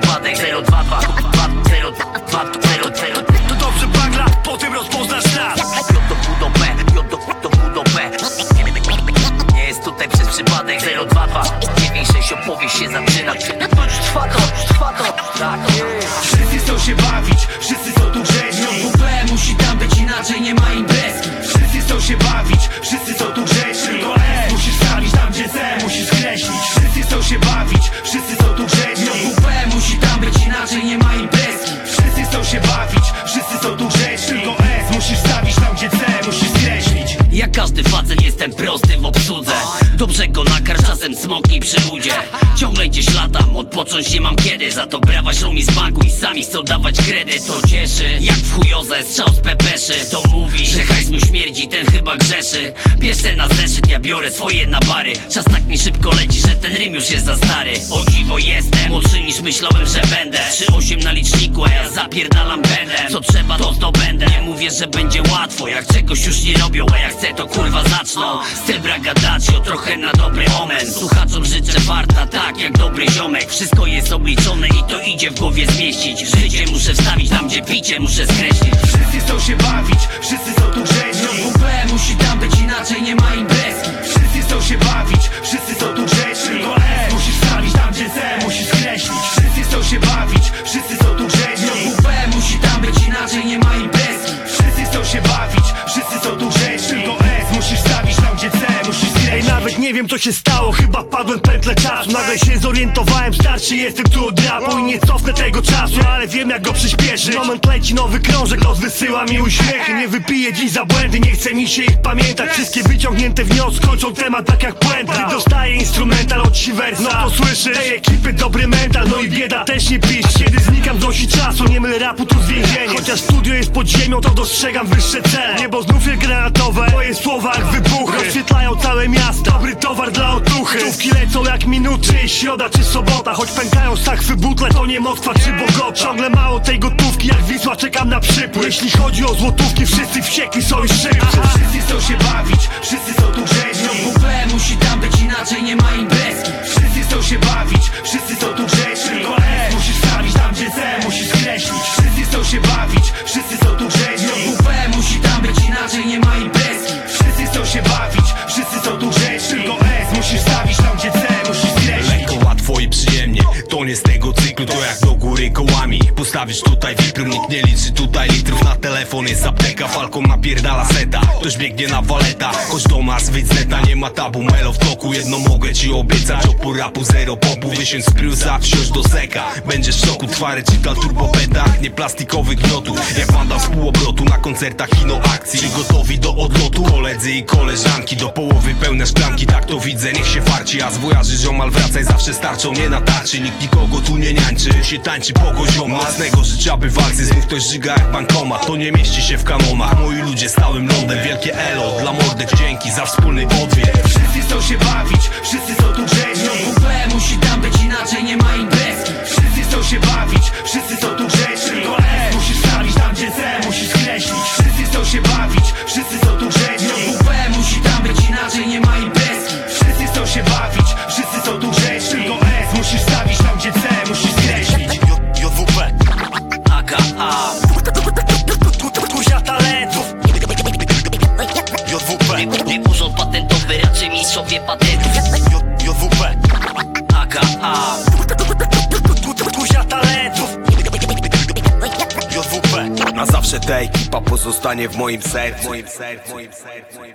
przypadek 022 To dobrze bagla, potem rozpoznasz nas. J do W do P, J do W do P. Nie jest tutaj przez przypadek 022 96 opowieść się zaczyna. Trwa to, tak jest. Wszyscy chcą się bawić, wszyscy są tu grzeczni. WP musi tam być, inaczej nie ma imprezki. Wszyscy chcą się bawić, wszyscy są tu grzeczni. To S musisz stawić tam, gdzie C musisz skreślić. Wszyscy chcą się bawić, wszyscy są tu grzeczni. WP musi tam być, inaczej nie ma imprezki. Wszyscy chcą się bawić, wszyscy są tu grzeczni. To S musisz stawić tam, gdzie C musisz skreślić. Jak każdy facet jestem prosty w obsłudze. Dobrze go nakarm, czasem smoknij przy udzie. Ciągle gdzieś latam, odpocząć nie mam kiedy. Za to brawa ślą mi z banku i sami chcą dawać kredyt. To cieszy, jak w chujozę strzał z pepeszy. To mówi, że hajs mu śmierdzi, ten chyba grzeszy. Bierz na zeszyt, ja biorę swoje na bary. Czas tak mi szybko leci, że ten rym już jest za stary. O dziwo jestem, młodszy niż myślałem, że będę. 3-8 na liczniku, a ja zapierdalam będę. Co trzeba to zdobędę. Nie mówię, że będzie łatwo, jak czegoś już nie robią, a jak chcę to kurwa zaczną. Styl bragadacio, trochę na dobry omen. Słuchaczom życzę warta, tak jak dobry ziomek. Wszystko jest obliczone i to idzie w głowie zmieścić. Życie muszę wstawić tam, gdzie picie muszę skreślić. Wszyscy chcą się bawić, wszyscy są tu grzeczni. WP musi tam być, inaczej nie ma imprezki. Wszyscy chcą się bawić, wszyscy są tu grzeczni. To S musisz stawić tam, gdzie C musisz skreślić. Wszyscy chcą się bawić, wszyscy są tu grzeczni. WP musi tam być, inaczej nie ma imprezki. Wszyscy chcą się bawić, wszyscy są tu grzeczni. To S musisz stawić tam, gdzie C musisz skreślić. Ej, nawet nie wiem co się stało, chyba padłem w pętlę czasu. Nagle się zorientowałem, starszy jestem tu od rapu. I nie cofnę tego czasu, ale wiem jak go przyspieszyć. Moment leci nowy krążek, los wysyła mi uśmiechy. Nie wypiję dziś za błędy, nie chce mi się ich pamiętać. Wszystkie wyciągnięte wnioski kończą temat tak jak puenta. Dostaję instrumental od Siwersa, no to słyszysz, tej ekipy dobry mental, no i bieda też nie pisz. Kiedy znikam dość czasu, nie mylę rapu tu z więzieniem. Chociaż studio jest pod ziemią, to dostrzegam wyższe cele. Niebo znów jest granatowe, moje słowa jak wybuchy rozświetlają całe miasto, dobry towar dla otuchy. Stówki lecą jak minuty, środa czy sobota. Choć pękają sachwy butle, to nie Moskwa czy Bogota. Ciągle mało tej gotówki, jak Wisła czekam na przypływ. Jeśli chodzi o złotówki, wszyscy wściekli są już szybcy. Wszyscy chcą się bawić, wszyscy są tu grzeczni. WP musi tam być, inaczej nie ma imprezki. Wszyscy chcą się bawić, wszyscy są tu grzeczni. To S musisz stawić tam, gdzie C musisz skreślić. Wszyscy chcą się bawić, wszyscy są tu grzeczni. WP musi tam być, inaczej nie ma imprezki. Wszyscy chcą się bawić, wszyscy są tu grzeczni. To S musisz stawić tam, gdzie C musisz skreślić. Lekko, łatwo i przyjemnie, to nie z tego cyklu, to jak do góry kołami. Postawisz tutaj wiprum, nikt nie liczy tutaj litrów. Na telefon jest apteka, Falcon napierdala seta. Ktoś biegnie na waleta, choć do nas wyjdź z neta. Nie ma tabu, melo w toku, jedno mogę ci obiecać. Opór rapu, zero popu, 1000 sprusa, wsiąść do seka. Będziesz w szoku, twary czytal turbopedach, nie plastikowych gniotów. Jak wanda z półobrotu na koncertach kino akcji. Czy gotowi do odlotu? Koledzy i koleżanki, do połowy pełne szklanki, tak to widzę, niech się farci. A z wojaży ziomal wracaj, zawsze starczą, nie na tarczy. Nikt nikogo tu nie niańczy, się tańczy po poziomie. Własnego życia by walcy, znów ktoś żyga jak bankomat. To nie mieści się w kanonach, moi ludzie stałym lądem. Wielkie elo dla mordek, dzięki za wspólny odwiek. Wszyscy chcą się bawić, wszyscy są tu grzeczni. WP musi tam być, inaczej nie ma imprezki. Wszyscy chcą się bawić, wszyscy są tu grzeczni. To S musisz stawić tam, gdzie C musisz skreślić. Wszyscy chcą się bawić, wszyscy są tu grzeczni. WP musi tam być, inaczej nie ma imprezki. Wszyscy chcą się bawić, wszyscy są tu grzeczni. To S musisz stawić tam, gdzie C musisz skreślić. JWP AKA Kuzia talentów. JWP nie urząd patentowy, raczej mistrzowie patentów. JWP AKA Kuzia talentów. JWP Na zawsze ta ekipa pozostanie w moim sercu.